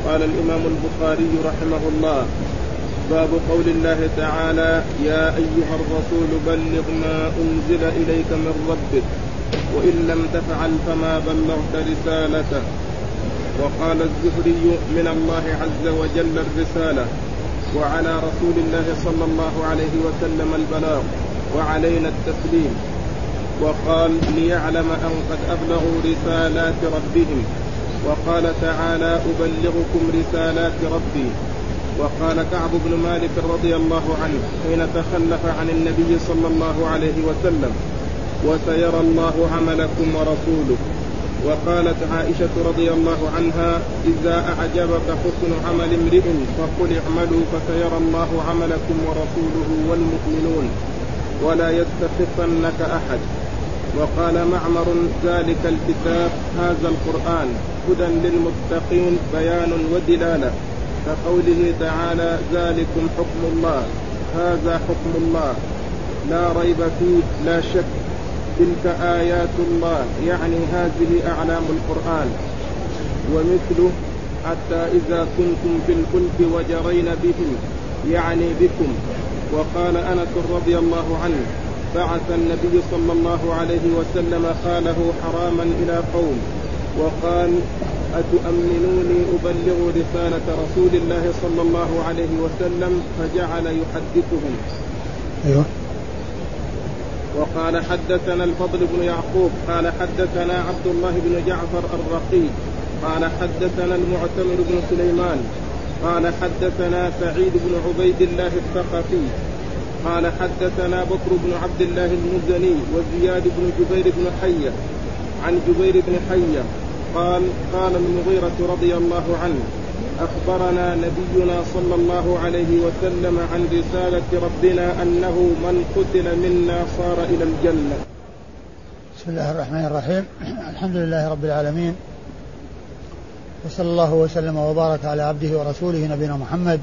قال الإمام البخاري رحمه الله: باب قول الله تعالى: يا أيها الرسول بلغ ما أنزل إليك من ربك وإن لم تفعل فما بلغت رسالته. وقال الزهري: من الله عز وجل الرسالة، وعلى رسول الله صلى الله عليه وسلم البلاغ، وعلينا التسليم. وقال: ليعلم أن قد أبلغوا رسالات ربهم. وقال تعالى: أبلغكم رسالات ربي. وقال كعب بن مالك رضي الله عنه حين تخلف عن النبي صلى الله عليه وسلم: وسيرى الله عملكم ورسوله. وقالت عائشة رضي الله عنها: إذا أعجبك حسن عمل امرئ فقل اعملوا فسيرى الله عملكم ورسوله والمؤمنون ولا يستخفنك أحد. وقال معمر: ذلك الكتاب هذا القرآن هدى للمتقين بيان ودلالة، كقوله تعالى: ذلكم حكم الله، هذا حكم الله لا ريب فيه لا شك، تلك آيات الله، يعني هذه أعلام القرآن. ومثله: حتى إذا كنتم في الفلك وجرين بهم، يعني بكم. وقال أنس رضي الله عنه: بعث النبي صلى الله عليه وسلم خاله حراما إلى قوم وقال: أتؤمنوني أبلغ رسالة رسول الله صلى الله عليه وسلم؟ فجعل يحدثهم. أيوه. وقال: حدثنا الفضل بن يعقوب قال حدثنا عبد الله بن جعفر الرقي قال حدثنا المعتمر بن سليمان قال حدثنا سعيد بن عبيد الله الثقفي قال حدثنا بكر بن عبد الله المزني وزياد بن جبير بن حية عن جبير بن حية قال المغيرة رضي الله عنه: أخبرنا نبينا صلى الله عليه وسلم عن رسالة ربنا أنه من قتل منا صار إلى الجنة. بسم الله الرحمن الرحيم. الحمد لله رب العالمين، وصلى الله وسلم وبارك على عبده ورسوله نبينا محمد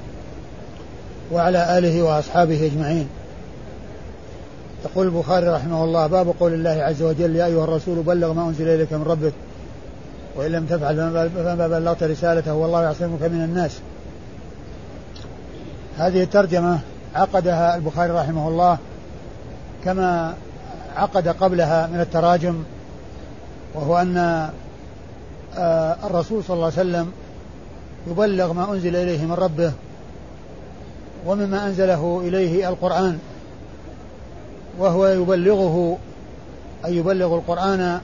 وعلى آله وأصحابه أجمعين. يقول البخاري رحمه الله: باب قول الله عز وجل: يا أيها الرسول بلغ ما أنزل إليك من ربك وإن لم تفعل فما بلغت رسالته والله يعصمك من الناس. هذه الترجمة عقدها البخاري رحمه الله كما عقد قبلها من التراجم، وهو أن الرسول صلى الله عليه وسلم يبلغ ما أنزل إليه من ربه، ومما أنزله إليه القرآن، وهو يبلغه أي يبلغ القرآن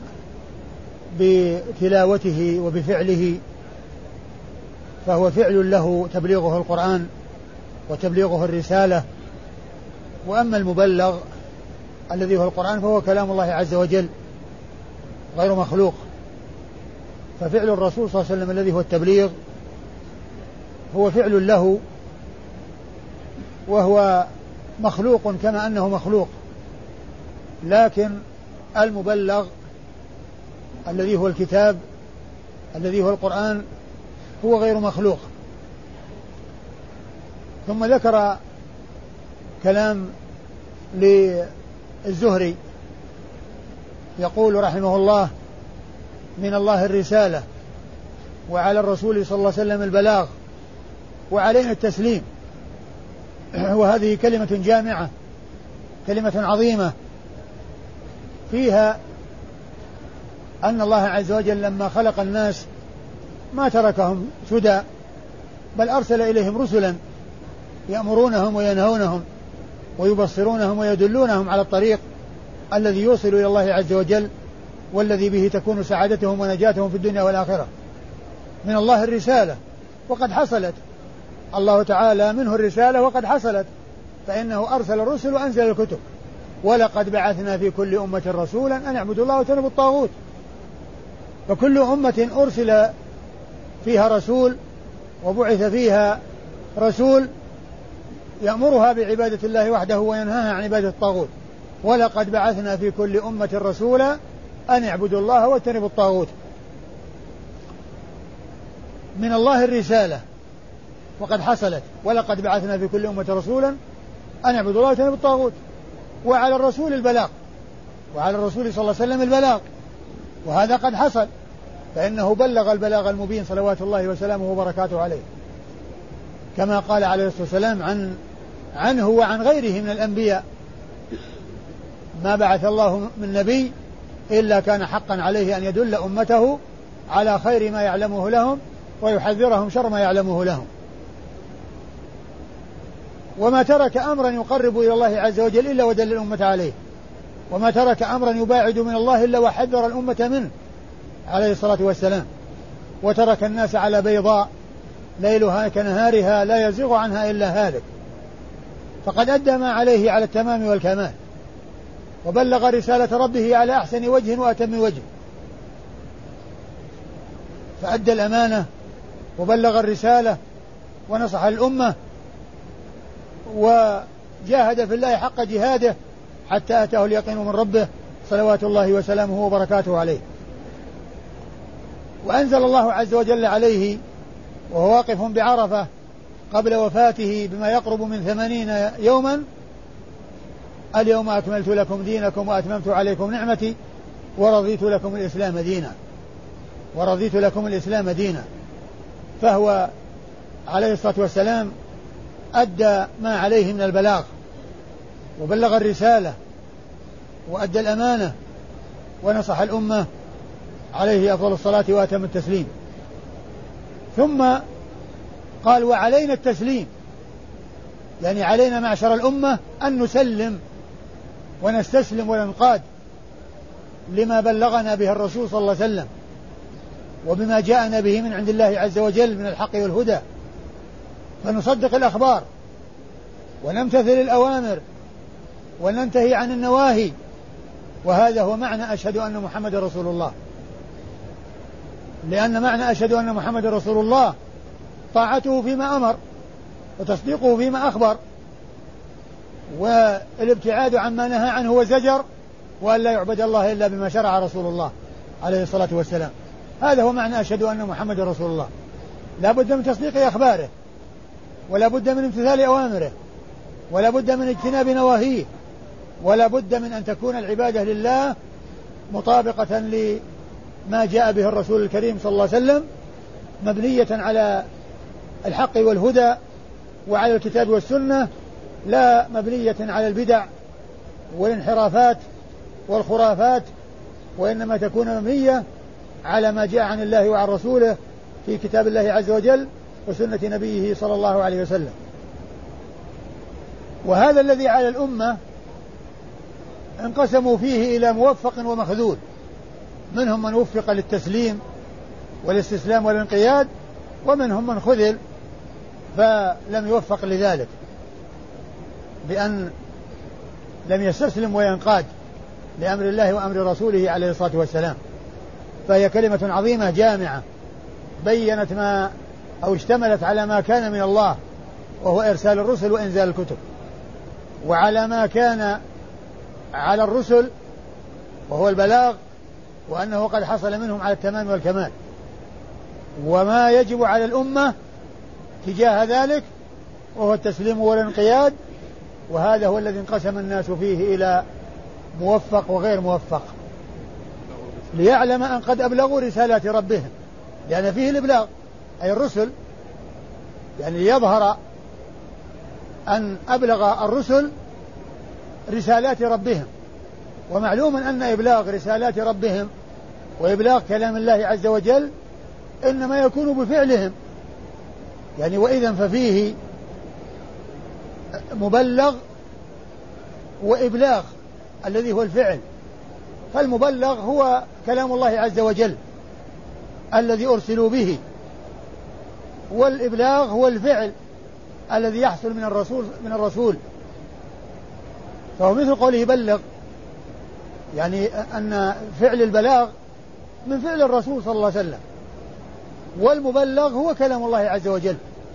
بتلاوته وبفعله، فهو فعل له تبليغه القرآن وتبليغه الرسالة. وأما المبلغ الذي هو القرآن فهو كلام الله عز وجل غير مخلوق، ففعل الرسول صلى الله عليه وسلم الذي هو التبليغ هو فعل له، وهو مخلوق كما أنه مخلوق، لكن المبلغ الذي هو الكتاب الذي هو القرآن هو غير مخلوق. ثم ذكر كلام للزهري يقول رحمه الله: من الله الرسالة، وعلى الرسول صلى الله عليه وسلم البلاغ، وعلينا التسليم. وهذه كلمة جامعة، كلمة عظيمة فيها أن الله عز وجل لما خلق الناس ما تركهم سدى، بل أرسل إليهم رسلا يأمرونهم وينهونهم ويبصرونهم ويدلونهم على الطريق الذي يوصل إلى الله عز وجل، والذي به تكون سعادتهم ونجاتهم في الدنيا والآخرة. من الله الرسالة، وقد حصلت، الله تعالى منه الرسالة وقد حصلت، فإنه أرسل الرسل وأنزل الكتب. ولقد بعثنا في كل أمة رسولا أن اعبدوا الله واجتنبوا الطاغوت. فكل أمة أرسل فيها رسول وبعث فيها رسول يأمرها بعبادة الله وحده وينهاها عن عبادة الطاغوت. ولقد بعثنا في كل أمة رسولا أن اعبدوا الله واجتنبوا الطاغوت. من الله الرسالة وقد حصلت، ولقد بعثنا في كل أمة رسولا أن اعبدوا الله واجتنبوا الطاغوت. وعلى الرسول البلاغ، وعلى الرسول صلى الله عليه وسلم البلاغ، وهذا قد حصل، فإنه بلغ البلاغ المبين صلوات الله وسلامه وبركاته عليه، كما قال عليه الصلاة والسلام عنه وعن غيره من الأنبياء: ما بعث الله من نبي إلا كان حقا عليه أن يدل أمته على خير ما يعلمه لهم ويحذرهم شر ما يعلمه لهم. وما ترك أمرا يقرب إلى الله عز وجل إلا ودل الأمة عليه، وما ترك أمرا يباعد من الله إلا وحذر الأمة منه عليه الصلاة والسلام. وترك الناس على بيضاء ليلها كنهارها لا يزيغ عنها إلا هالك، فقد أدى ما عليه على التمام والكمال، وبلغ رسالة ربه على أحسن وجه وأتم وجه، فأدى الأمانة وبلغ الرسالة ونصح الأمة وجاهد في الله حق جهاده حتى أتاه اليقين من ربه صلوات الله وسلامه وبركاته عليه. وأنزل الله عز وجل عليه وهو واقف بعرفة قبل وفاته بما يقرب من 80 يوما: اليوم أكملت لكم دينكم وأتممت عليكم نعمتي ورضيت لكم الإسلام دينا. فهو عليه الصلاة والسلام أدى ما عليه من البلاغ وبلغ الرسالة وأدى الأمانة ونصح الأمة عليه أفضل الصلاة وأتم التسليم. ثم قال: وعلينا التسليم، يعني علينا معشر الأمة أن نسلم ونستسلم وننقاد لما بلغنا به الرسول صلى الله عليه وسلم وبما جاءنا به من عند الله عز وجل من الحق والهدى، فنصدق الأخبار ونمتثل الأوامر وننتهي عن النواهي. وهذا هو معنى أشهد أن محمد رسول الله، لأن معنى أشهد أن محمد رسول الله طاعته فيما أمر وتصديقه فيما أخبر والابتعاد عما نهى عنه وزجر، وأن لا يعبد الله إلا بما شرع رسول الله عليه الصلاة والسلام. هذا هو معنى أشهد أن محمد رسول الله. لا بد من تصديق أخباره، ولا بد من امتثال أوامره، ولا بد من اجتناب نواهيه، ولا بد من أن تكون العبادة لله مطابقة لما جاء به الرسول الكريم صلى الله عليه وسلم، مبنية على الحق والهدى وعلى الكتاب والسنة، لا مبنية على البدع والانحرافات والخرافات، وإنما تكون مبنية على ما جاء عن الله وعن رسوله في كتاب الله عز وجل وسنة نبيه صلى الله عليه وسلم. وهذا الذي على الأمة انقسموا فيه إلى موفق ومخذول، منهم من وفق للتسليم والاستسلام والانقياد، ومنهم من خذل فلم يوفق لذلك بأن لم يستسلم وينقاد لأمر الله وأمر رسوله عليه الصلاة والسلام. فهي كلمة عظيمة جامعة بيّنت ما أو اشتملت على ما كان من الله، وهو إرسال الرسل وإنزال الكتب، وعلى ما كان على الرسل وهو البلاغ، وأنه قد حصل منهم على التمام والكمال، وما يجب على الأمة تجاه ذلك وهو التسليم والانقياد. وهذا هو الذي انقسم الناس فيه إلى موفق وغير موفق، ليعلم أن قد أبلغوا رسالات ربهم، لأن فيه الإبلاغ أي الرسل، يعني ليظهر أن أبلغ الرسل رسالات ربهم. ومعلوم أن إبلاغ رسالات ربهم وإبلاغ كلام الله عز وجل إنما يكون بفعلهم، يعني وإذا ففيه مبلغ وإبلاغ الذي هو الفعل. فالمبلغ هو كلام الله عز وجل الذي أرسلوا به، والإبلاغ هو الفعل الذي يحصل من الرسول. فهو مثل قوله بلغ، يعني أن فعل البلاغ من فعل الرسول صلى الله عليه وسلم، والمبلغ هو كلام الله عز وجل.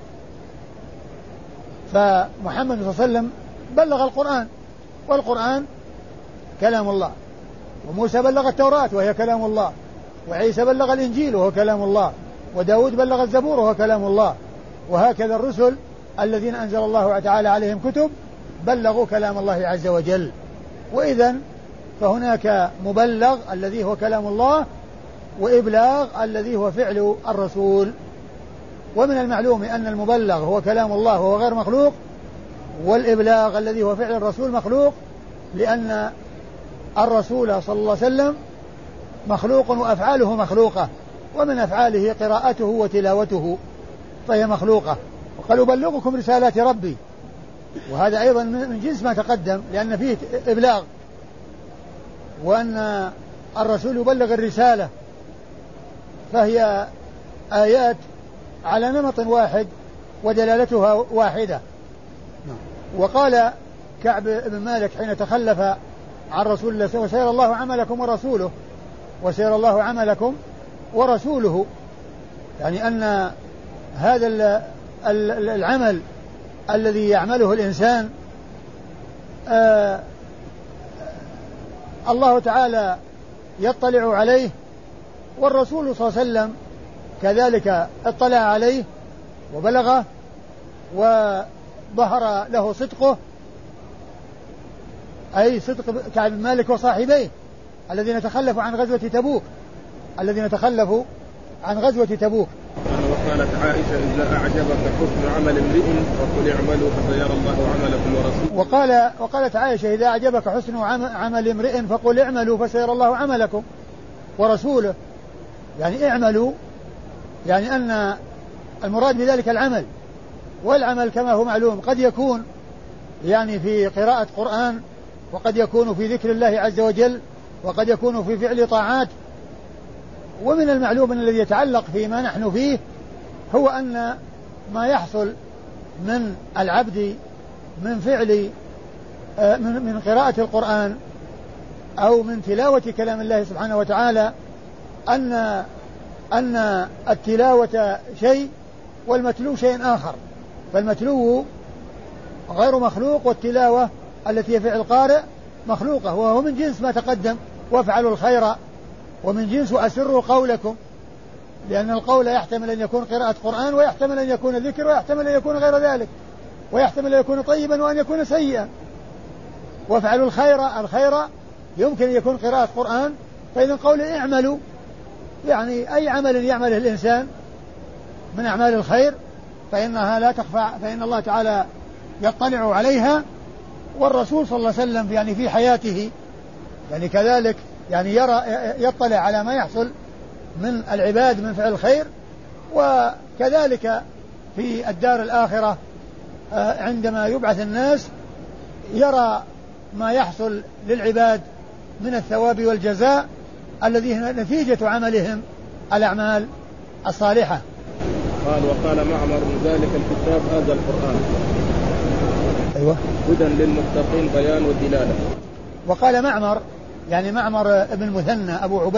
فمحمد صلى الله عليه وسلم بلغ القرآن، والقرآن كلام الله، وموسى بلغ التوراة وهي كلام الله، وعيسى بلغ الإنجيل وهو كلام الله، وداود بلغ الزبور وهو كلام الله. وهكذا الرسل الذين أنزل الله تعالى عليهم كتب بلغوا كلام الله عز وجل. وإذن فهناك مبلغ الذي هو كلام الله، وإبلاغ الذي هو فعل الرسول. ومن المعلوم أن المبلغ هو كلام الله وهو غير مخلوق، والإبلاغ الذي هو فعل الرسول مخلوق، لأن الرسول صلى الله عليه وسلم مخلوق وأفعاله مخلوقة، ومن أفعاله قراءته وتلاوته فهي مخلوقة. وقال أبلغكم رسالات ربي، وهذا أيضا من جنس ما تقدم، لأن فيه إبلاغ، وأن الرسول يبلغ الرسالة، فهي آيات على نمط واحد ودلالتها واحدة. وقال كعب بن مالك حين تخلف عن رسول الله: وسيرى الله عملكم ورسوله، وسيرى الله عملكم ورسوله، يعني أن هذا العمل الذي يعمله الإنسان الله تعالى يطلع عليه، والرسول صلى الله عليه وسلم كذلك اطلع عليه وبلغه وظهر له صدقه، أي صدق كعب بن مالك وصاحبيه الذين تخلفوا عن غزوة تبوك. وقالت عائشة: إذا أعجبك حسن عمل امرئ فقل اعملوا فسيرى الله عملكم ورسوله. وقالت عائشة: إذا أعجبك حسن عمل امرئ فقل اعملوا فسيرى الله عملكم ورسوله، يعني اعملوا، يعني أن المراد بذلك العمل، والعمل كما هو معلوم قد يكون يعني في قراءة قرآن، وقد يكون في ذكر الله عز وجل، وقد يكون في فعل طاعات. ومن المعلوم أن الذي يتعلق فيما نحن فيه هو أن ما يحصل من العبد من فعل من قراءة القرآن أو من تلاوة كلام الله سبحانه وتعالى، أن التلاوة شيء والمتلو شيء آخر، فالمتلو غير مخلوق، والتلاوة التي هي فعل القارئ مخلوقة، وهو من جنس ما تقدم: وافعلوا الخير، ومن جنس أسروا قولكم، لأن القول يحتمل أن يكون قراءة قرآن، ويحتمل أن يكون ذكر، ويحتمل أن يكون غير ذلك، ويحتمل أن يكون طيبا وأن يكون سيئا. وافعلوا الخير يمكن أن يكون قراءة قرآن، فإذا قول اعملوا يعني أي عمل يعمله الإنسان من أعمال الخير فإنها لا تخفى، فإن الله تعالى يطلع عليها، والرسول صلى الله عليه وسلم يعني في حياته يعني كذلك يعني يطلع على ما يحصل من العباد من فعل الخير، وكذلك في الدار الآخرة عندما يبعث الناس يرى ما يحصل للعباد من الثواب والجزاء الذي هي نتيجة عملهم الأعمال الصالحة. قال: وقال معمر: ذلك الكتاب هذا القرآن. أيوة. هدى للمتقين بيان ودلالة. وقال معمر يعني معمر ابن مثنى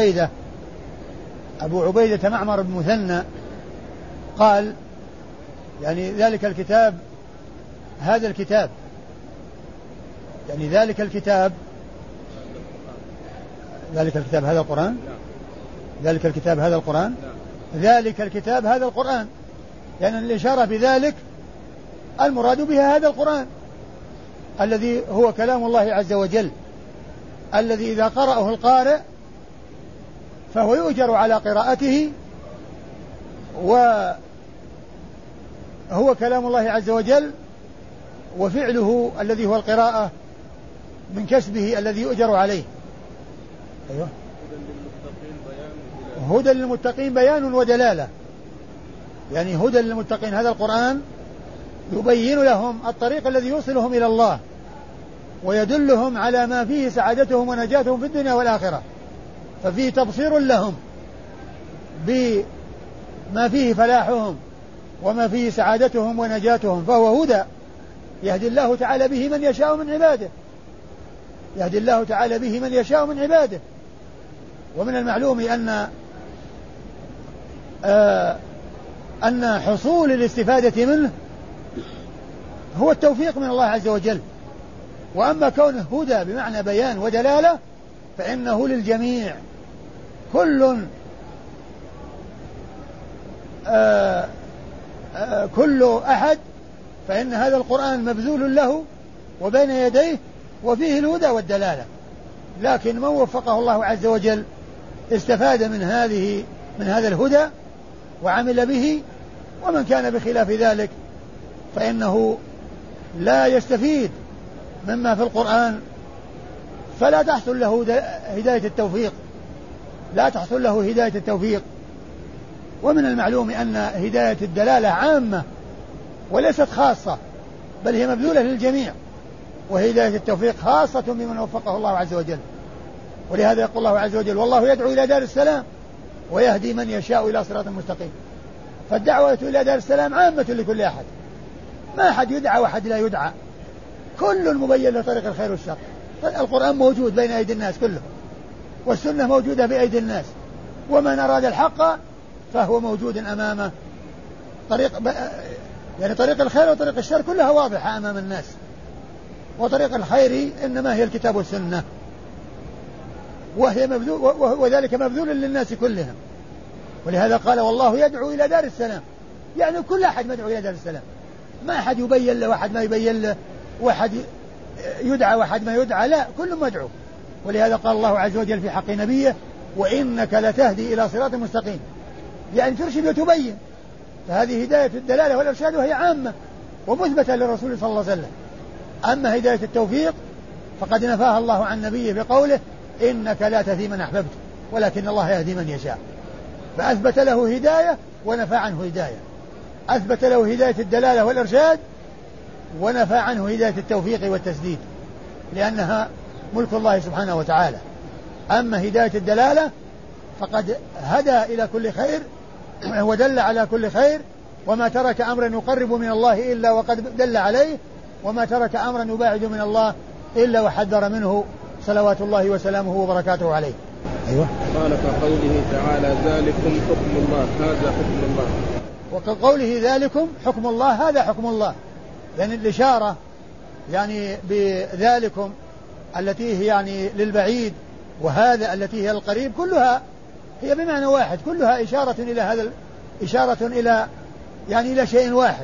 أبو عبيدة معمر بن مثنى قال: يعني ذلك الكتاب هذا الكتاب، يعني ذلك الكتاب هذا القرآن، ذلك الكتاب هذا القرآن، ذلك الكتاب هذا القرآن، يعني الإشارة بذلك المراد بها هذا القرآن الذي هو كلام الله عز وجل، الذي إذا قرأه القارئ فهو يؤجر على قراءته، وهو كلام الله عز وجل، وفعله الذي هو القراءة من كسبه الذي يؤجر عليه. أيوة. هدى للمتقين بيان ودلالة، يعني هدى للمتقين هذا القرآن يبين لهم الطريق الذي يوصلهم إلى الله، ويدلهم على ما فيه سعادتهم ونجاتهم في الدنيا والآخرة، ففيه تبصير لهم بما فيه فلاحهم وما فيه سعادتهم ونجاتهم، فهو هدى يهدي الله تعالى به من يشاء من عباده. ومن المعلوم أن حصول الاستفادة منه هو التوفيق من الله عز وجل، وأما كونه هدى بمعنى بيان ودلالة فإنه للجميع، كل أحد، فإن هذا القرآن مبذول له وبين يديه وفيه الهدى والدلالة، لكن من وفقه الله عز وجل استفاد من هذا الهدى وعمل به، ومن كان بخلاف ذلك فإنه لا يستفيد مما في القرآن، فلا تحصل له هداية التوفيق، لا تحصل له هداية التوفيق. ومن المعلوم أن هداية الدلالة عامة وليست خاصة، بل هي مبذولة للجميع، وهداية التوفيق خاصة بمن وفقه الله عز وجل. ولهذا يقول الله عز وجل: والله يدعو إلى دار السلام ويهدي من يشاء إلى صراط مستقيم. فالدعوة إلى دار السلام عامة لكل أحد، ما أحد يدعى وأحد لا يدعى، كل مبين لطريق الخير والشر. القرآن موجود بين أيدي الناس كلهم، والسنة موجودة بأيدي الناس، ومن أراد الحق فهو موجود أمامه. طريق الخير وطريق الشر كلها واضحة أمام الناس، وطريق الخير إنما هي الكتاب والسنة، وذلك مبذول للناس كلهم. ولهذا قال: والله يدعو إلى دار السلام، يعني كل أحد مدعو إلى دار السلام، ما أحد يبين له واحد ما يبين له، واحد يدعى واحد ما يدعى، لا، كل مدعو. ولهذا قال الله عز وجل في حق نبيه: وإنك لتهدي إلى صراط مستقيم، يعني ترشد وتبين. فهذه هداية الدلالة والإرشاد، وهي عامة ومثبتة للرسول صلى الله عليه وسلم. أما هداية التوفيق فقد نفاها الله عن نبيه بقوله: إنك لا تهدي من أحببت ولكن الله يهدي من يشاء. فأثبت له هداية ونفى عنه هداية، أثبت له هداية الدلالة والإرشاد ونفى عنه هداية التوفيق والتسديد، لأنها ملك الله سبحانه وتعالى. أما هداية الدلالة فقد هدى إلى كل خير ودل على كل خير، وما ترك أمرا يقرب من الله إلا وقد دل عليه، وما ترك أمرا يباعد من الله إلا وحذر منه صلوات الله وسلامه وبركاته عليه. أيوة. قال: كقوله تعالى: ذلكم حكم الله، هذا حكم الله. وكقوله: ذلكم حكم الله، هذا حكم الله، يعني الإشارة يعني بذلكم التي هي يعني للبعيد، وهذا التي هي القريب، كلها هي بمعنى واحد، كلها إشارة إلى هذا، إشارة إلى يعني إلى شيء واحد،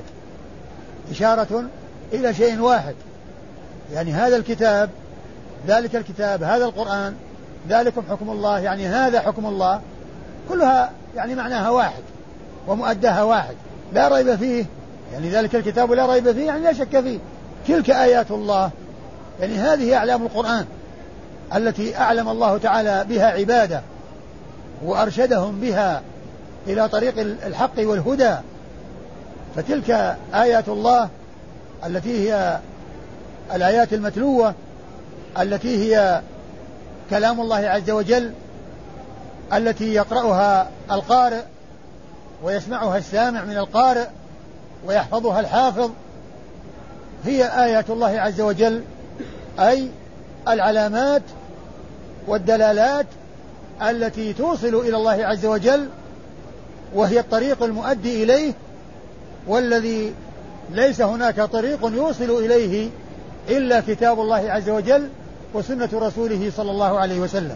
إشارة إلى شيء واحد. يعني هذا الكتاب، ذلك الكتاب، هذا القرآن، ذلكم حكم الله، يعني هذا حكم الله، كلها يعني معناها واحد ومؤداها واحد، لا ريب فيه. يعني ذلك الكتاب لا ريب فيه، يعني لا شك فيه. تلك آيات الله، يعني هذه أعلام القرآن التي أعلم الله تعالى بها عباده وأرشدهم بها إلى طريق الحق والهدى. فتلك آيات الله التي هي الآيات المتلوة، التي هي كلام الله عز وجل، التي يقرأها القارئ ويسمعها السامع من القارئ ويحفظها الحافظ، هي آيات الله عز وجل، أي العلامات والدلالات التي توصل إلى الله عز وجل، وهي الطريق المؤدي إليه، والذي ليس هناك طريق يوصل إليه إلا كتاب الله عز وجل وسنة رسوله صلى الله عليه وسلم.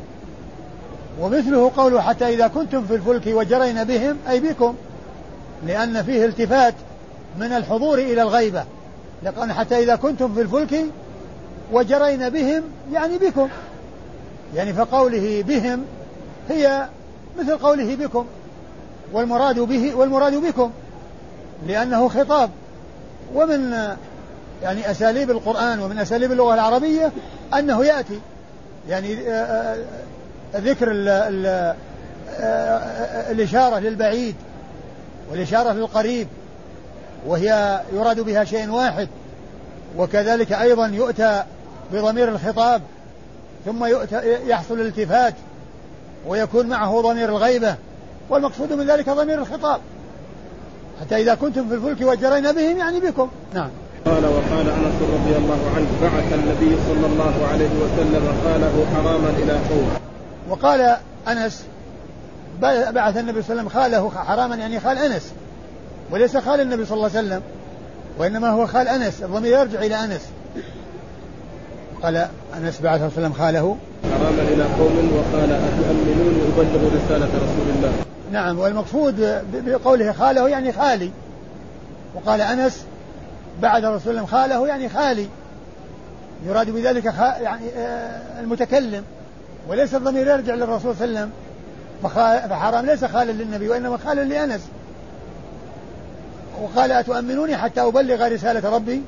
ومثله قوله: حتى إذا كنتم في الفلك وجرين بهم، أي بكم، لأن فيه التفات من الحضور إلى الغيبة، لأن حتى إذا كنتم في الفلك وجرين بهم يعني بكم، يعني فقوله بهم هي مثل قوله بكم، والمراد به والمراد بكم، لأنه خطاب. ومن يعني أساليب القرآن ومن أساليب اللغة العربية أنه يأتي يعني ذكر الإشارة للبعيد والإشارة للقريب، وهي يراد بها شيء واحد. وكذلك أيضا يؤتى بضمير الخطاب ثم يحصل الالتفات ويكون معه ضمير الغيبة، والمقصود من ذلك ضمير الخطاب. حتى إذا كنتم في الفلك وجرين بهم يعني بكم. نعم. قال: وقال أنس رضي الله عنه: بعث النبي صلى الله عليه وسلم خاله حراما إلى قوم. وقال أنس: بعث النبي صلى الله عليه وسلم خاله حراما، يعني خال أنس، وليس خال النبي صلى الله عليه وسلم، وإنما هو خال أنس، الضمير يرجع إلى أنس. قال أنس: بعث صلى الله عليه وسلم خاله حراما إلى قوم، وقال: أتؤمنون أبلغ رسالة رسول الله. نعم، والمقصود بقوله خاله يعني خالي، وقال أنس: بعد رسول الله خاله يعني خالي، يراد بذلك يعني المتكلم، وليس الضمير يرجع للرسول صلى الله عليه وسلم، فحرام ليس خالا للنبي وإنما خالا لأنس. وقال أتؤمنوني حتى أبلغ رسالة ربي،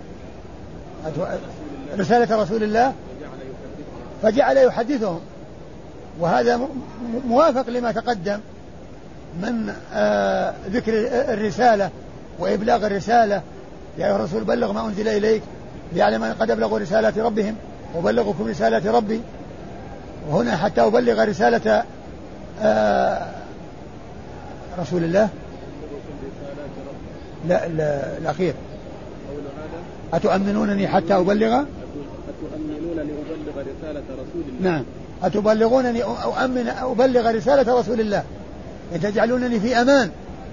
رسالة رسول الله، فجعل يحدثهم. وهذا موافق لما تقدم من ذكر الرسالة وإبلاغ الرسالة. يا أيها الرسول بلغ ما أنزل إليك ليعلم أن قد أبلغوا رسالات ربهم وبلغكم رسالات ربي. وهنا حتى أبلغ رسالة رسول الله، لا الأخير أتؤمنونني حتى أبلغ، أتؤمنونني أبلغ رسالة رسول الله. نعم، أتبلغونني أبلغ رسالة رسول الله، تجعلونني في أمان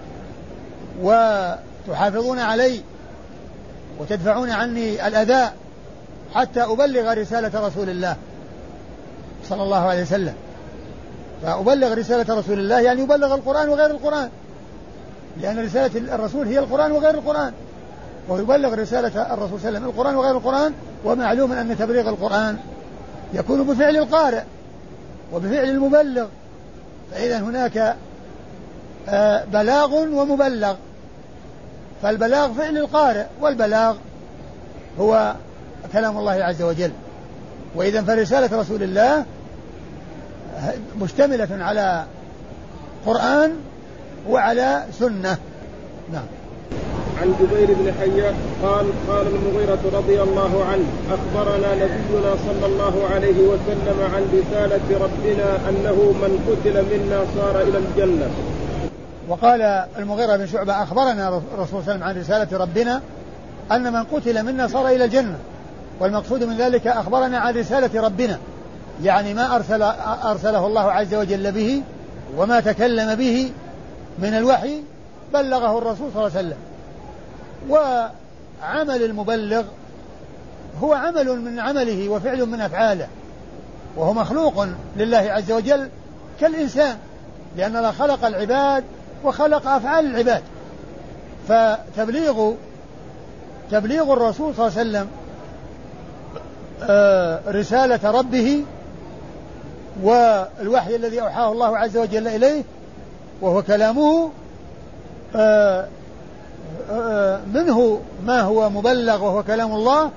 وتحافظون علي وتدفعون عني الأذى حتى أبلغ رسالة رسول الله صلى الله عليه وسلم. فأبلغ رسالة رسول الله يعني يبلغ القرآن وغير القرآن، لأن رسالة الرسول هي القرآن وغير القرآن، ويبلغ رسالة الرسول صلى الله عليه وسلم القرآن وغير القرآن. ومعلوم أن تبليغ القرآن يكون بفعل القارئ وبفعل المبلغ، فإذا هناك بلاغ ومبلغ، فالبلاغ فعل القارئ والبلاغ هو كلام الله عز وجل. وإذا فرسالة رسول الله مشتملة على قرآن وعلى سنة. نعم. عن جبير بن حيان قال المغيرة رضي الله عنه أخبرنا نبينا صلى الله عليه وسلم عن رسالة ربنا أنه من قتل منا صار إلى الجنة. وقال المغيرة بن شعبة أخبرنا الرسول صلى الله عليه وسلم عن رسالة ربنا أن من قتل منا صار إلى الجنة. والمقصود من ذلك أخبرنا عن رسالة ربنا، يعني ما أرسله الله عز وجل به وما تكلم به من الوحي بلغه الرسول صلى الله عليه وسلم. وعمل المبلغ هو عمل من عمله وفعل من أفعاله، وهو مخلوق لله عز وجل كالإنسان، لأن الله خلق العباد وخلق أفعال العباد. فتبليغ الرسول صلى الله عليه وسلم رسالة ربه والوحي الذي أوحاه الله عز وجل إليه وهو كلامه، منه ما هو مبلغ وهو كلام الله،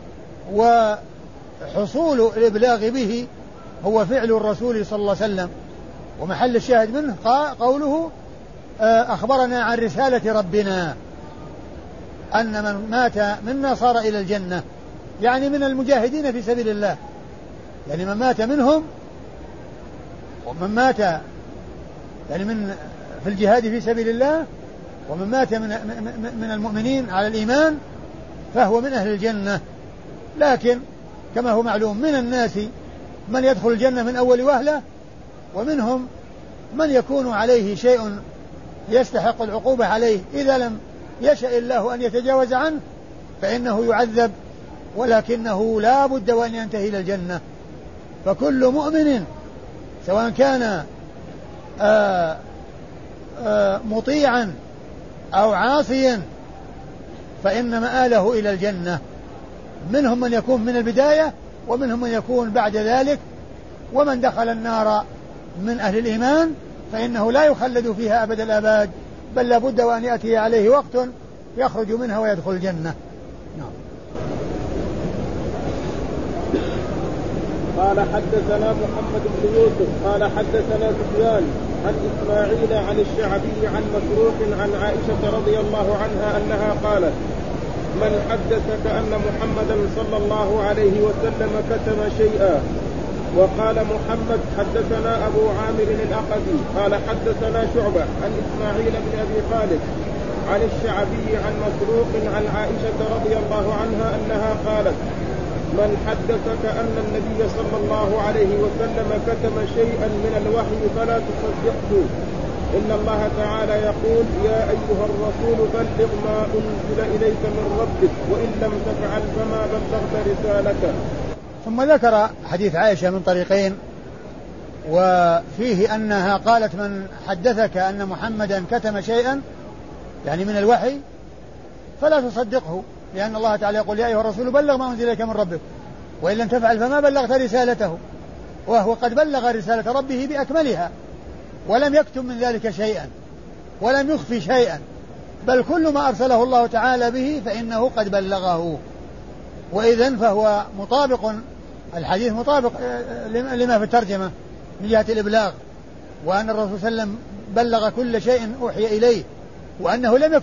وحصول الإبلاغ به هو فعل الرسول صلى الله عليه وسلم. ومحل الشاهد منه قوله أخبرنا عن رسالة ربنا أن من مات منا صار إلى الجنة، يعني من المجاهدين في سبيل الله، يعني من مات منهم، ومن مات يعني من في الجهاد في سبيل الله، ومن مات من المؤمنين على الإيمان فهو من أهل الجنة. لكن كما هو معلوم من الناس من يدخل الجنة من أول وهلة، ومنهم من يكون عليه شيء يستحق العقوبة عليه إذا لم يشاء الله أن يتجاوز عنه فإنه يعذب، ولكنه لا بد وأن ينتهي إلى الجنة. فكل مؤمن سواء كان مطيعا أو عاصيا فإن مآله إلى الجنة. منهم من يكون من البداية ومنهم من يكون بعد ذلك. ومن دخل النار من أهل الإيمان فإنه لا يخلد فيها أبد الآباد، بل لابد وأن يأتي عليه وقت يخرج منها ويدخل الجنة. نعم. قال حدثنا محمد بن يوسف قال حدثنا سفيان عن إسماعيل عن الشعبي عن مسروق عن عائشة رضي الله عنها أنها قالت من حدثك أن محمدا صلى الله عليه وسلم كتم شيئا. وقال محمد حدثنا أبو عامر الأقدي قال حدثنا شعبة عن إسماعيل بن أبي خالد عن الشعبي عن مسروق عن عائشة رضي الله عنها أنها قالت من حدثك أن النبي صلى الله عليه وسلم كتم شيئا من الوحي فلا تصدقه، إن الله تعالى يقول يا أيها الرسول بلغ ما أنزل إليك من ربك وإن لم تفعل فما بلغت رسالته. ثم ذكر حديث عائشة من طريقين، وفيه أنها قالت من حدثك أن محمدا كتم شيئا يعني من الوحي فلا تصدقه، لأن الله تعالى يقول يا أيها الرسول بلغ ما أنزل إليك من ربك وإن لم تفعل فما بلغت رسالته، وهو قد بلغ رسالة ربه بأكملها ولم يكتم من ذلك شيئا ولم يخفي شيئا، بل كل ما أرسله الله تعالى به فإنه قد بلغه. وإذن فهو مطابق، الحديث مطابق لما في الترجمة من جهة الإبلاغ، وأن الرسول صلى الله عليه وسلم بلغ كل شيء أوحي إليه، وأنه لم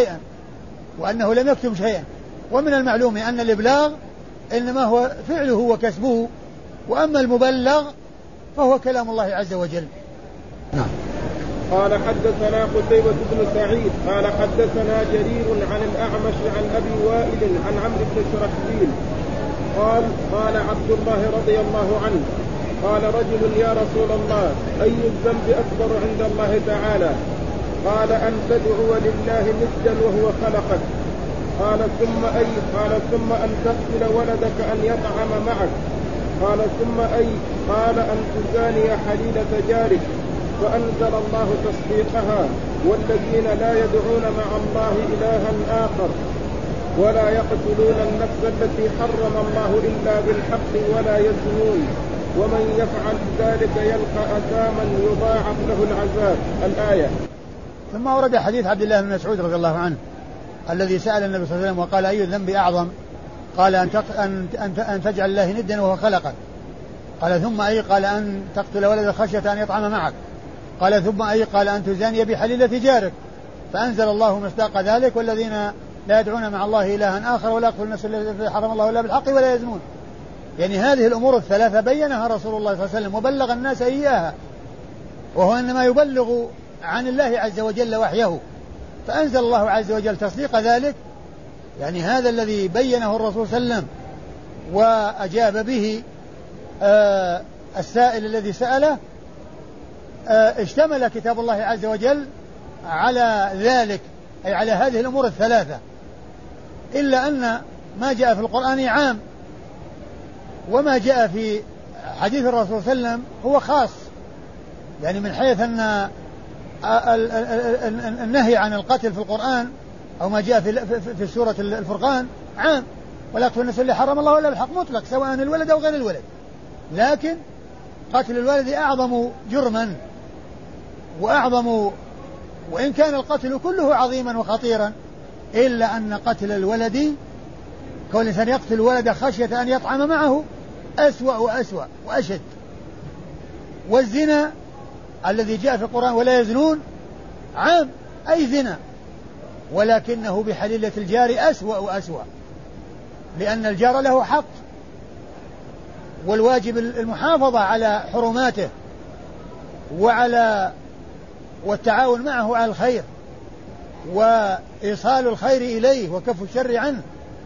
يكتم شيئا. ومن المعلوم أن الإبلاغ إنما هو فعله وكسبه، وأما المبلغ فهو كلام الله عز وجل. نعم. قال حدثنا قتيبة بن سعيد قال حدثنا جرير عن الأعمش عن أبي وائل عن عمرو بن شرحبيل قال عبد الله رضي الله عنه قال رجل يا رسول الله أي الذنب أكبر عند الله تعالى؟ قال أن تدعو لله ندا وهو خلقك. قال ثم أي؟ قال ثم أن تقتل ولدك أن يطعم معك. قال ثم أي؟ قال أن تزاني حليلة جارك. فأنزل الله تصديقها والذين لا يدعون مع الله إلها آخر ولا يقتلون النفس التي حرم الله إلا بالحق ولا يزنون ومن يفعل ذلك يلقى أثاما يضاعف له العذاب. الآية. ثم ورد حديث عبد الله بن مسعود رضي الله عنه الذي سأل النبي صلى الله عليه وسلم وقال أي الذنب أعظم؟ قال أن تجعل الله ندا وهو خلقك. قال ثم أي؟ قال أن تقتل ولدك خشية أن يطعم معك. قال ثم أي؟ قال أن تزاني بحليلة جارك. فأنزل الله مصداق ذلك والذين لا يدعون مع الله إلها آخر ولا يقتلون النفس التي حرم الله إلا بالحق ولا يزنون. يعني هذه الأمور الثلاثة بينها رسول الله صلى الله عليه وسلم وبلغ الناس إياها، وهو إنما يبلغ عن الله عز وجل وحيه. فأنزل الله عز وجل تصديق ذلك، يعني هذا الذي بينه الرسول صلى الله عليه وسلم وأجاب به السائل الذي سأله، اشتمل كتاب الله عز وجل على ذلك، أي على هذه الأمور الثلاثة، إلا أن ما جاء في القرآن عام، وما جاء في حديث الرسول صلى الله عليه وسلم هو خاص، يعني من حيث أن النهي عن القتل في القرآن أو ما جاء في سورة الفرقان عام، ولا تقتلوا النفس التي حرم الله إلا بالحق مطلق سواء الولد أو غير الولد، لكن قتل الولد أعظم جرما وأعظم، وإن كان القتل كله عظيما وخطيرا، إلا أن قتل الولد كون الإنسان يقتل الولد خشية أن يطعم معه أسوأ وأسوأ وأشد. والزنا الذي جاء في القرآن ولا يزنون عام، أي زنا، ولكنه بحليلة الجار أسوأ وأسوأ، لأن الجار له حق، والواجب المحافظة على حرماته والتعاون معه على الخير وإيصال الخير إليه وكف الشر عنه.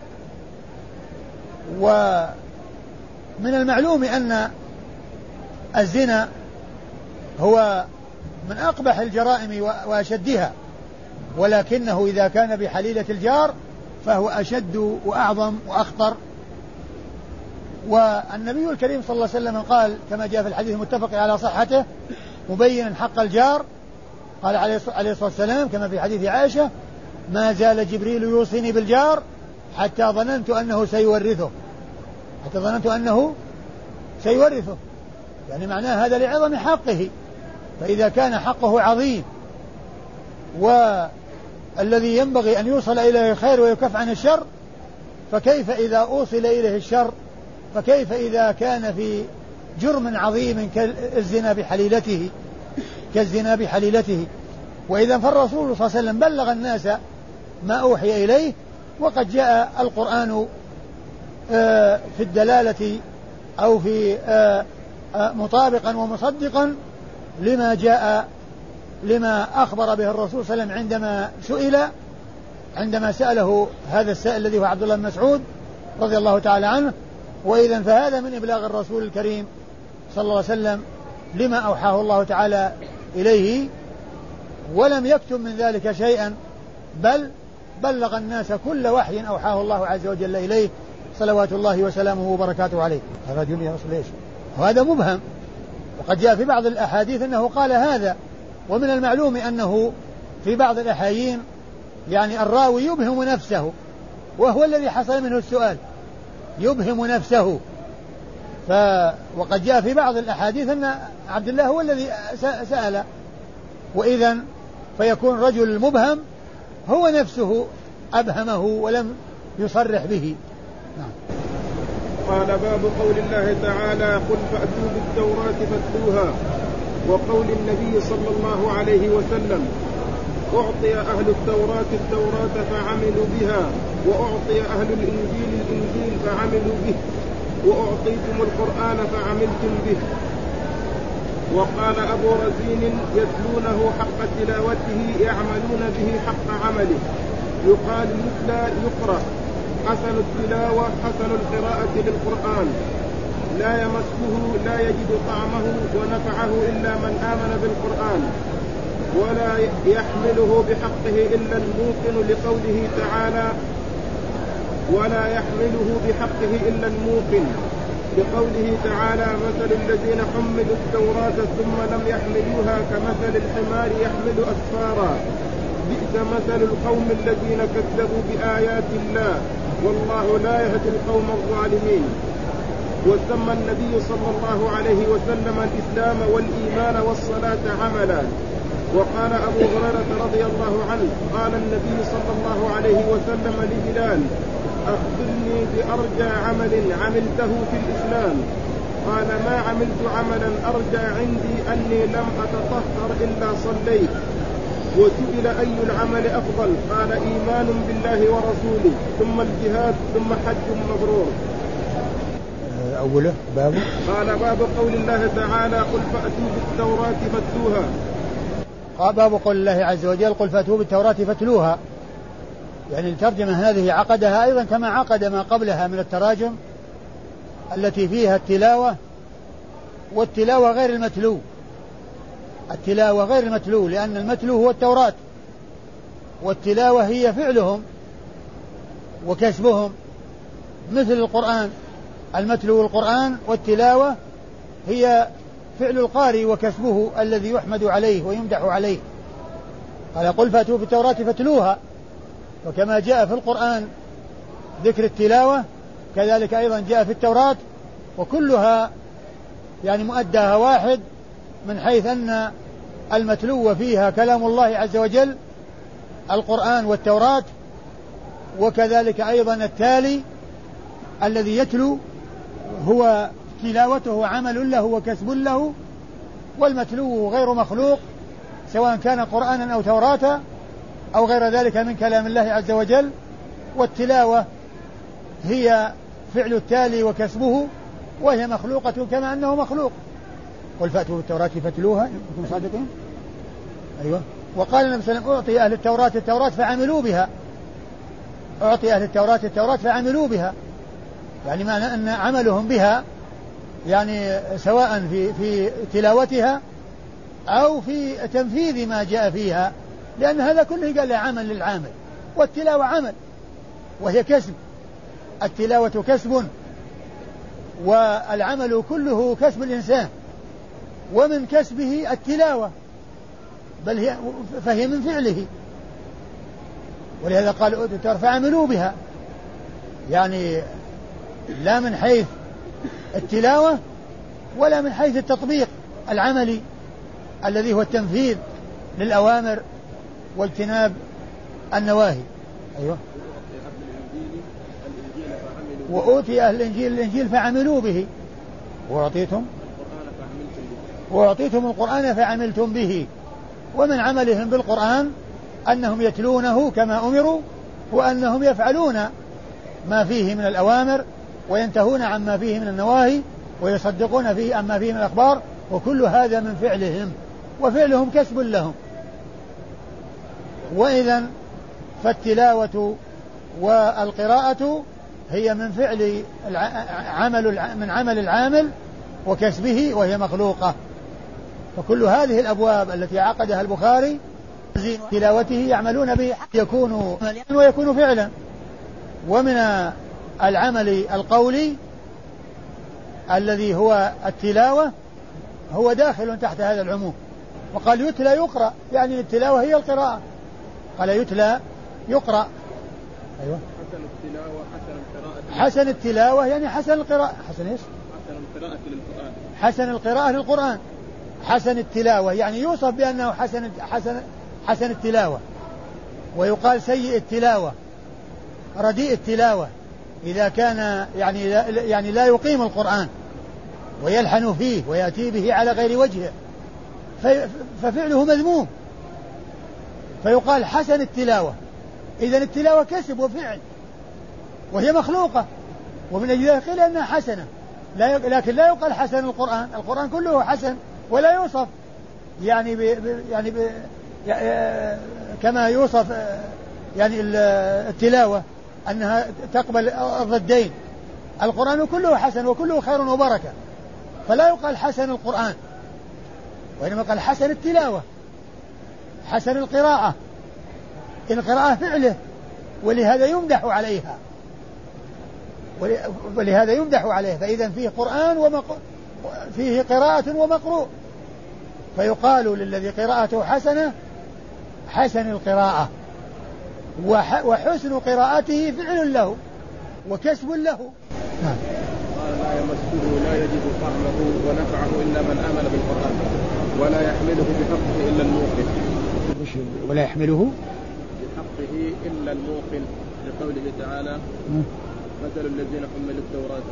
ومن المعلوم أن الزنا هو من أقبح الجرائم وأشدها، ولكنه إذا كان بحليلة الجار فهو أشد وأعظم وأخطر. والنبي الكريم صلى الله عليه وسلم قال كما جاء في الحديث المتفق على صحته مبينا حق الجار، قال عليه الصلاة والسلام كما في حديث عائشة: ما زال جبريل يوصيني بالجار حتى ظننت أنه سيورثه، يعني معناه هذا لعظم حقه. فإذا كان حقه عظيم والذي ينبغي أن يوصل إليه الخير ويكف عن الشر، فكيف إذا أوصل إليه الشر؟ فكيف إذا كان في جرم عظيم كالزنا بحليلته؟ وإذا فالرسول صلى الله عليه وسلم بلغ الناس ما أوحي إليه، وقد جاء القرآن في الدلالة أو في مطابقا ومصدقا لما أخبر به الرسول صلى الله عليه وسلم عندما سأله هذا السائل الذي هو عبد الله بن مسعود رضي الله تعالى عنه. وإذا فهذا من إبلاغ الرسول الكريم صلى الله عليه وسلم لما أوحاه الله تعالى إليه، ولم يكتم من ذلك شيئا، بل بلغ الناس كل وحي أوحاه الله عز وجل إليه صلوات الله وسلامه وبركاته عليه. الرجل يا رسول الله، وهذا مبهم، وقد جاء في بعض الأحاديث أنه قال هذا. ومن المعلوم أنه في بعض الأحايين يعني الراوي يبهم نفسه، وهو الذي حصل منه السؤال، يبهم نفسه. وقد جاء في بعض الأحاديث أن عبد الله هو الذي سأل وإذا فيكون رجل المبهم هو نفسه أبهمه ولم يصرح به. نعم. قال باب قول الله تعالى قل فأتوا بالتوراة فاتلوها، وقول النبي صلى الله عليه وسلم أعطي أهل التوراة فعملوا بها، وأعطي أهل الإنجيل فعملوا به، وأعطيتم القرآن فعملتم به. وقال أبو رزين يتلونه حق تلاوته يعملون به حق عمله، يقال يتلى يقرأ، حسن التلاوة حسن القراءة للقرآن، لا يمسه لا يجد طعمه ونفعه إلا من آمن بالقرآن، ولا يحمله بحقه إلا الموقن لقوله تعالى ولا يحمله بحقه إلا الموقن لقوله تعالى مثل الذين حملوا التوراة ثم لم يحملوها كمثل الحمار يحمل أسفارا بئس مثل القوم الذين كذبوا بآيات الله والله لا يهدي القوم الظالمين. وسمى النبي صلى الله عليه وسلم الإسلام والإيمان والصلاة عملا. وقال أبو هريرة رضي الله عنه قال النبي صلى الله عليه وسلم لبلال أخبرني بأرجى عمل عملته في الإسلام. قال ما عملت عملا أرجى عندي أني لم أتطهر إلا صليت. وسئل أي العمل أفضل قال إيمان بالله ورسوله ثم الجهاد ثم حج مبرور. أوله باب قال باب قول الله تعالى قل فأتوا بالتوراة فاتلوها. قال باب قول الله عز وجل قل فأتوا بالتوراة فاتلوها، يعني الترجمة هذه عقدها أيضا كما عقد ما قبلها من التراجم التي فيها التلاوة والتلاوة غير المتلو. التلاوة غير المتلو لأن المتلو هو التوراة، والتلاوة هي فعلهم وكسبهم مثل القرآن. المتلو القرآن والتلاوة هي فعل القارئ وكسبه الذي يحمد عليه ويمدح عليه. قال قل فأتوا بالتوراة فاتلوها، وكما جاء في القرآن ذكر التلاوة كذلك أيضا جاء في التوراة، وكلها يعني مؤداها واحد من حيث أن المتلو فيها كلام الله عز وجل القرآن والتوراة، وكذلك أيضا التالي الذي يتلو هو تلاوته عمل له وكسب له، والمتلو غير مخلوق سواء كان قرآنا أو توراة أو غير ذلك من كلام الله عز وجل. والتلاوة هي فعل التالي وكسبه وهي مخلوقة كما أنه مخلوق. قل فأتوا بالتوراة فاتلوها إن كنتم صادقين. أيوة. وقال النبي صلى الله عليه وسلم أعطي أهل التوراة فعملوا بها. أعطي أهل التوراة فعملوا بها، يعني معنى أن عملهم بها يعني سواء في تلاوتها أو في تنفيذ ما جاء فيها، لأن هذا كله قال له عمل للعامل، والتلاوة عمل وهي كسب. التلاوة كسب والعمل كله كسب الإنسان، ومن كسبه التلاوة بل فهي من فعله. ولهذا قال فعملوا بها، يعني لا من حيث التلاوة ولا من حيث التطبيق العملي الذي هو التنفيذ للأوامر واجتناب النواهي. أيوة. وأوتي أهل الإنجيل فعملوا به، وأعطيتم القرآن فعملتم به. ومن عملهم بالقرآن أنهم يتلونه كما أمروا، وأنهم يفعلون ما فيه من الأوامر وينتهون عما فيه من النواهي ويصدقون فيه عما فيه من الأخبار، وكل هذا من فعلهم، وفعلهم كسب لهم. وإذا فالتلاوة والقراءة هي من فعل من عمل العامل وكسبه وهي مخلوقة. فكل هذه الأبواب التي عقدها البخاري تلاوته يعملون به يكون ويكون فعلا. ومن العمل القولي الذي هو التلاوة هو داخل تحت هذا العموم. وقال يتلى يقرأ، يعني التلاوة هي القراءة. قال يتلى يقرأ. أيوة. حسن التلاوة يعني حسن القراءة. حسن إيش؟ حسن القراءة للقرآن. حسن التلاوة، يعني يوصف بأنه حسن التلاوة، ويقال سيء التلاوة رديء التلاوة إذا كان يعني لا يقيم القرآن ويلحن فيه ويأتي به على غير وجهه ففعله مذموم، فيقال حسن التلاوة. إذن التلاوة كسب وفعل وهي مخلوقة، ومن أجل ذلك قيل أنها حسنة، لكن لا يقال حسن القرآن. القرآن كله حسن ولا يوصف كما يوصف التلاوة أنها تقبل الضدين. القرآن كله حسن وكله خير وبركة، فلا يقال حسن القرآن، وإنما قال حسن التلاوة، حسن القراءة، إن القراءة فعله، ولهذا يمدح عليه فإذا فيه قرآن فيه قراءة ومقروء، فيقال للذي قراءته حسنة حسن القراءة، وحسن قراءته فعل له وكسب له. قال لا يمسه لا يجد طعمه ونفعه إلا من آمن بالقرآن ولا يحمله بحقه إلا الموقن. ولا يحمله بحقه إلا الموقن، لقوله تعالى مثل الذين حملوا التوراة.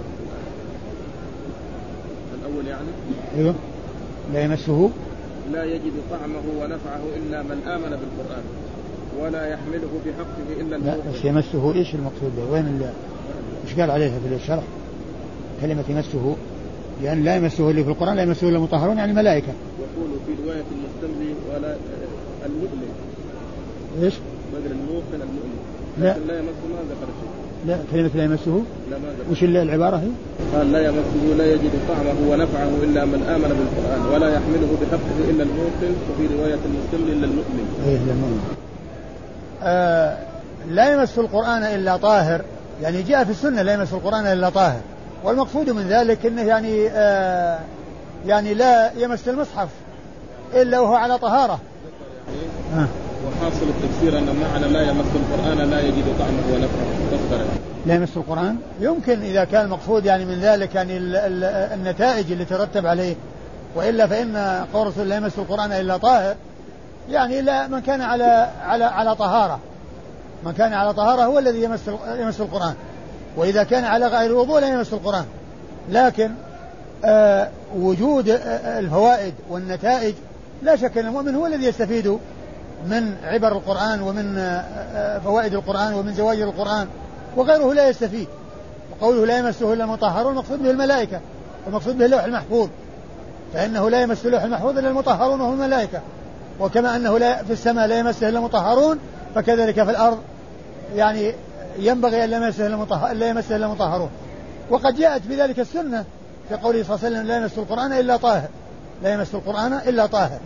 الأول يعني أيوه لا يمسه لا يجد طعمه ونفعه إلا من آمن بالقرآن ولا يحمله بحقه إلا الموقن. لا بس يمسه إيش المقصود به؟ وين إيش قال عليها في الشرح كلمة يمسه؟ لأن لا يمسه اللي في القرآن لا يمسه إلا المطهرون يعني الملائكة. يقول في رواية المستملي ولا المؤمن إيش؟ بدل الموقن المؤمن. لا لا يمسه ما ذكر شيء. لا كلمة لا يمسه لا ما ذكر. وش العبارة هي؟ قال لا يمسه لا يجد طعمه ونفعه إلا من آمن بالقرآن ولا يحمله بحقه إلا الموقن، وفي رواية المستملي إلا المؤمن. إيه لا المؤمن. لا يمس القرآن إلا طاهر، يعني جاء في السنة لا يمس القرآن إلا طاهر، والمقصود من ذلك أنه يعني لا يمس المصحف إلا وهو على طهارة. وحاصل التفسير أن معنى لا يمس القرآن لا يجد طعمه ونفعه. لا يمس القرآن يمكن إذا كان المقصود يعني من ذلك يعني النتائج اللي ترتب عليه، وإلا فإن قول رسول لا يمس القرآن إلا طاهر يعني لا من كان على طهارة، من كان على طهارة هو الذي يمس القرآن، وإذا كان على غير وضوء لا يمس القرآن. لكن وجود الفوائد والنتائج لا شك أن المؤمن هو الذي يستفيد من عبر القرآن ومن فوائد القرآن ومن زواجر القرآن، وغيره لا يستفيد. وقوله لا يمسه إلا المطهرون المقصود به الملائكة، والمقصود به اللوح المحفوظ، فإنه لا يمس اللوح المحفوظ إلا المطهرون وهم الملائكة، وكما أنه في السماء لا يمسه إلا المطهرون فكذلك في الأرض يعني ينبغي أن لا يمسه إلا المطهرون. وقد جاءت بذلك السنة في قوله صلى الله عليه وسلم لا يمس القرآن إلا طاهر، لا يمس القرآن إلا طاهر،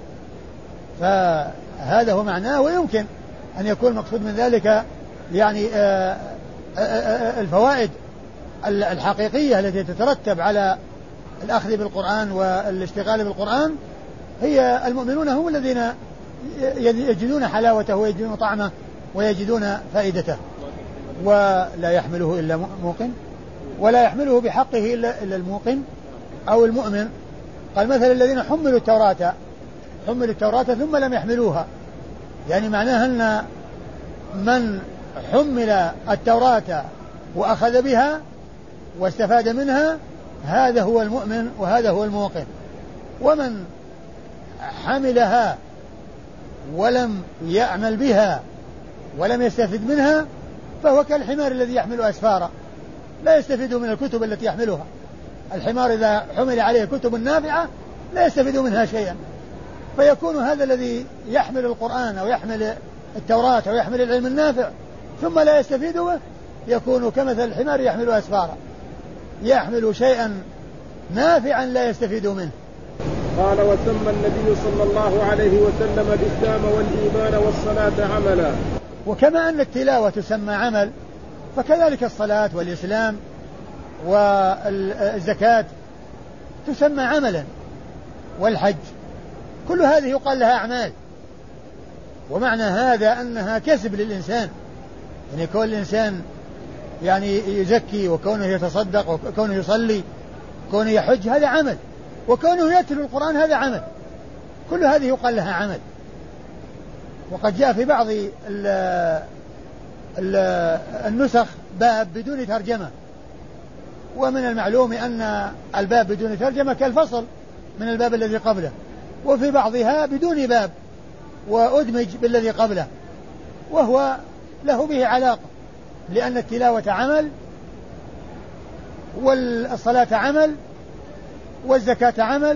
فهذا هو معناه. ويمكن أن يكون المقصود من ذلك يعني الفوائد الحقيقية التي تترتب على الأخذ بالقرآن والاشتغال بالقرآن، هي المؤمنون هم الذين يجدون حلاوته ويجدون طعمه ويجدون فائدته. ولا يحمله إلا موقن ولا يحمله بحقه إلا الموقن أو المؤمن. قال مثل الذين حملوا التوراة ثم لم يحملوها، يعني معناها أن من حمل التوراة وأخذ بها واستفاد منها هذا هو المؤمن وهذا هو الموقن، ومن حملها ولم يعمل بها ولم يستفد منها فهو كالحمار الذي يحمل أسفارا، لا يستفيد من الكتب التي يحملها. الحمار إذا حمل عليه كتب نافعة لا يستفيد منها شيئا، فيكون هذا الذي يحمل القرآن أو يحمل التوراة أو يحمل العلم النافع ثم لا يستفيد به يكون كمثل الحمار يحمل أسفارا، يحمل شيئا نافعا لا يستفيد منه. قال وسمى النبي صلى الله عليه وسلم الإسلام والإيمان والصلاة عملا. وكما أن التلاوة تسمى عمل فكذلك الصلاة والإسلام والزكاة تسمى عملا، والحج كل هذه يقال لها أعمال. ومعنى هذا أنها كسب للإنسان، يعني كون الإنسان يعني يزكي وكونه يتصدق وكونه يصلي وكونه يحج هذا عمل، وكونه يتلو القرآن هذا عمل، كل هذه يقال لها عمل. وقد جاء في بعض النسخ باب بدون ترجمة، ومن المعلوم أن الباب بدون ترجمة كالفصل من الباب الذي قبله، وفي بعضها بدون باب وأدمج بالذي قبله، وهو له به علاقة، لأن التلاوة عمل، والصلاة عمل، والزكاة عمل،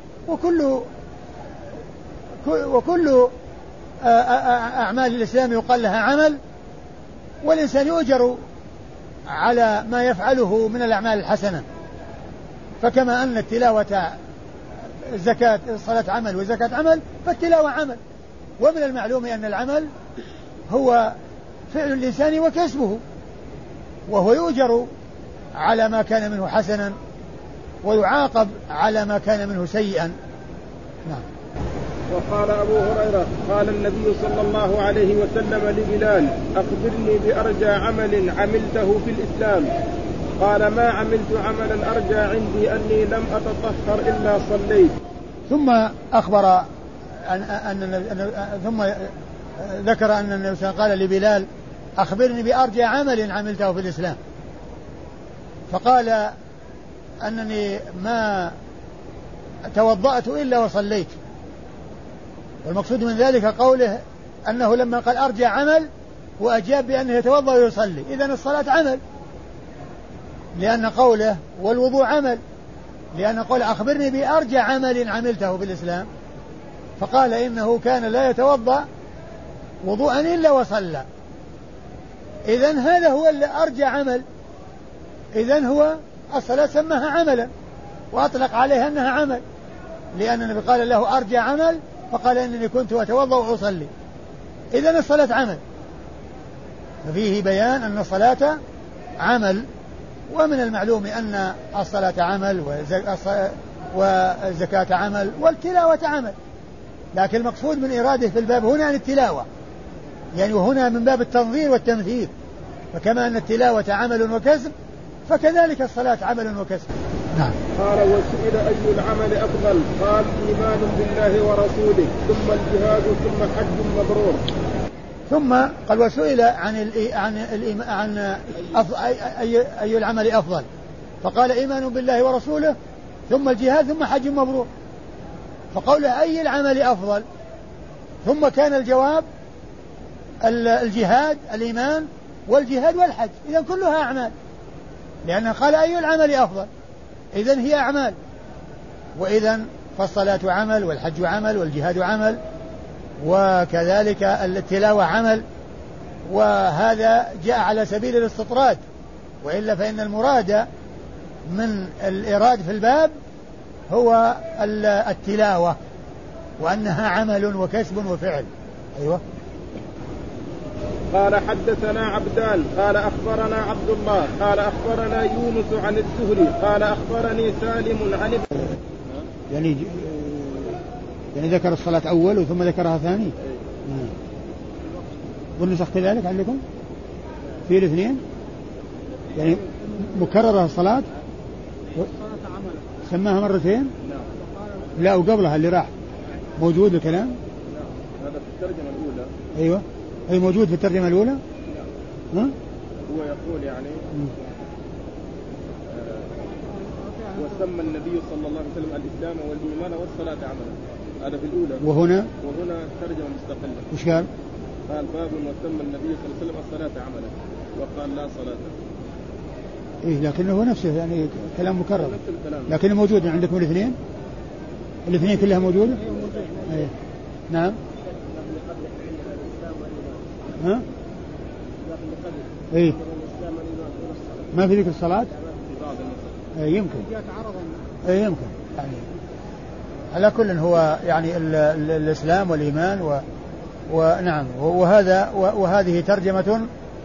وكل أعمال الإسلام يقال لها عمل، والإنسان يؤجر على ما يفعله من الأعمال الحسنة. فكما أن التلاوة الزكاة الصلاة عمل والزكاة عمل، فالتلاوة عمل. ومن المعلوم أن العمل هو فعل الإنسان وكسبه، وهو يؤجر على ما كان منه حسنا ويعاقب على ما كان منه سيئا. نعم. وقال أبو هريرة قال النبي صلى الله عليه وسلم لبلال أخبرني بأرجى عمل عملته في الإسلام. قال ما عملت عملا أرجى عندي أني لم أتطهر إلا صليت. ثم أخبر ثم ذكر أن النبي صلى الله عليه وسلم قال لبلال أخبرني بأرجى عمل عملته في الإسلام، فقال أنني ما توضأت إلا وصليت. والمقصود من ذلك قوله أنه لما قال أرجى عمل وأجاب بأنه يتوضأ ويصلي، إذن الصلاة عمل، لأن قوله والوضوء عمل، لأن قوله أخبرني بأرجى عمل عملته في الإسلام، فقال إنه كان لا يتوضأ وضوءا إلا وصلى. إذن هذا هو أرجى عمل، إذن هو الصلاة سماها عملا وأطلق عليها أنها عمل، لأن النبي قال له أرجى عمل فقال إنني كنت أتوضأ وأصلي. إذن الصلاة عمل، ففيه بيان أن الصلاة عمل. ومن المعلوم أن الصلاة عمل والزكاة عمل والتلاوة عمل، لكن المقصود من إراده في الباب هنا عن التلاوة، يعني وهنا من باب التنظير والتمثيل، فكما أن التلاوة عمل وكسب فكذلك الصلاة عمل وكسب. نعم. قال وسئل أي العمل أفضل؟ قال إيمان بالله ورسوله ثم الجهاد ثم حج مبرور. ثم قال وسئل عن أي العمل أفضل، فقال إيمان بالله ورسوله ثم الجهاد ثم حج مبرور. فقوله أي العمل أفضل ثم كان الجواب الجهاد، الإيمان والجهاد والحج، إذن كلها أعمال، لأنه قال أي العمل أفضل، إذن هي أعمال. وإذن فالصلاة عمل والحج عمل والجهاد عمل وكذلك التلاوة عمل، وهذا جاء على سبيل الاستطراد، وإلا فإن المراد من الإراد في الباب هو التلاوة، وأنها عمل وكسب وفعل. أيوة. قال حدثنا عبدان قال أخبرنا عبد الله قال أخبرنا يونس عن الزهري قال أخبرني سالم عن يعني ذكر الصلاة أول ثم ذكرها ثاني. والنسخ كذلك عندكم في الاثنين، يعني مكررة الصلاة سماها مرتين. لا وقبلها اللي راح موجود الكلام هذا في الترجمة الأولى. أيوة أي موجود في الترجمة الأولى. هو يقول يعني وسمى النبي صلى الله عليه وسلم الإسلام والإيمان والصلاة عملا، هذا في الأولى. وهنا ترجمة مستقلة. وش قال؟ قال باب وسمى النبي صلى الله عليه وسلم الصلاة عملا وقال لا صلاة. إيه لكنه نفسه يعني كلام مكرر، لكنه موجود عندكم الاثنين كلها موجودة. أيه. نعم. ها؟ إيه ما في ذكر الصلاة. إيه يمكن. إيه يمكن يعني على كل هو يعني الإسلام والإيمان ونعم. وهذه ترجمة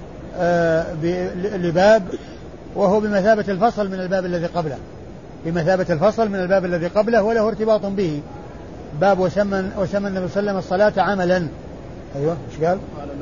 لباب وهو بمثابة الفصل من الباب الذي قبله، بمثابة الفصل من الباب الذي قبله وله ارتباط به. باب وسمى النبي صلى الله عليه وسلم الصلاة عملا. أيوة إيش قال؟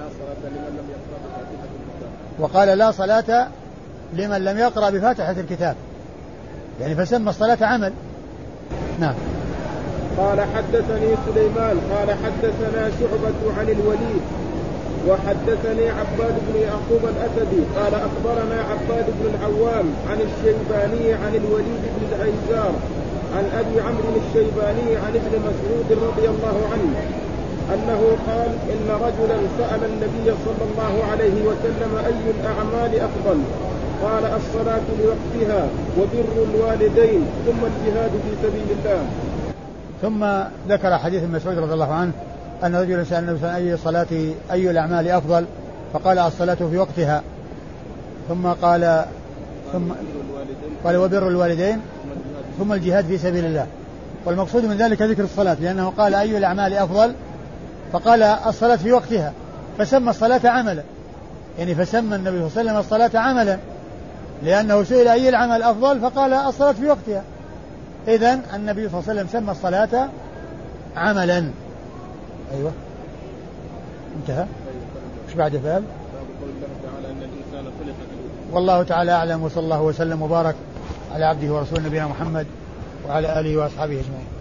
وقال لا صلاة لمن لم يقرأ بفاتحة الكتاب، يعني فسمى الصلاة عمل. نعم. قال حدثني سليمان قال حدثنا شعبة عن الوليد وحدثني عباد بن يعقوب الأسدي قال أخبرنا عباد بن العوام عن الشيباني عن الوليد بن العيزار عن أبي عمرو الشيباني عن ابن مسعود رضي الله عنه أنه قال إن رجلا سأل النبي صلى الله عليه وسلم أي الأعمال أفضل؟ قال الصلاة لوقتها وبر الوالدين ثم الجهاد في سبيل الله. ثم ذكر حديث ابن مسعود رضي الله عنه أن رجلا سأل النبي صلى الله عليه وسلم أي الأعمال أفضل؟ فقال الصلاة في وقتها. ثم قال وبر الوالدين ثم الجهاد في سبيل الله. والمقصود من ذلك ذكر الصلاة، لأنه قال أي الأعمال أفضل فقال الصلاة في وقتها، فسمى الصلاة عملا، يعني فسمى النبي صلى الله عليه وسلم الصلاة عملا، لأنه سئل أي العمل أفضل فقال الصلاة في وقتها. إذن النبي صلى الله عليه وسلم سمى الصلاة عملا. أيوة انتهى. وش بعد باب؟ والله تعالى أعلم، وصلى الله وسلم وبارك على عبده ورسوله نبينا محمد وعلى آله وأصحابه أجمعين.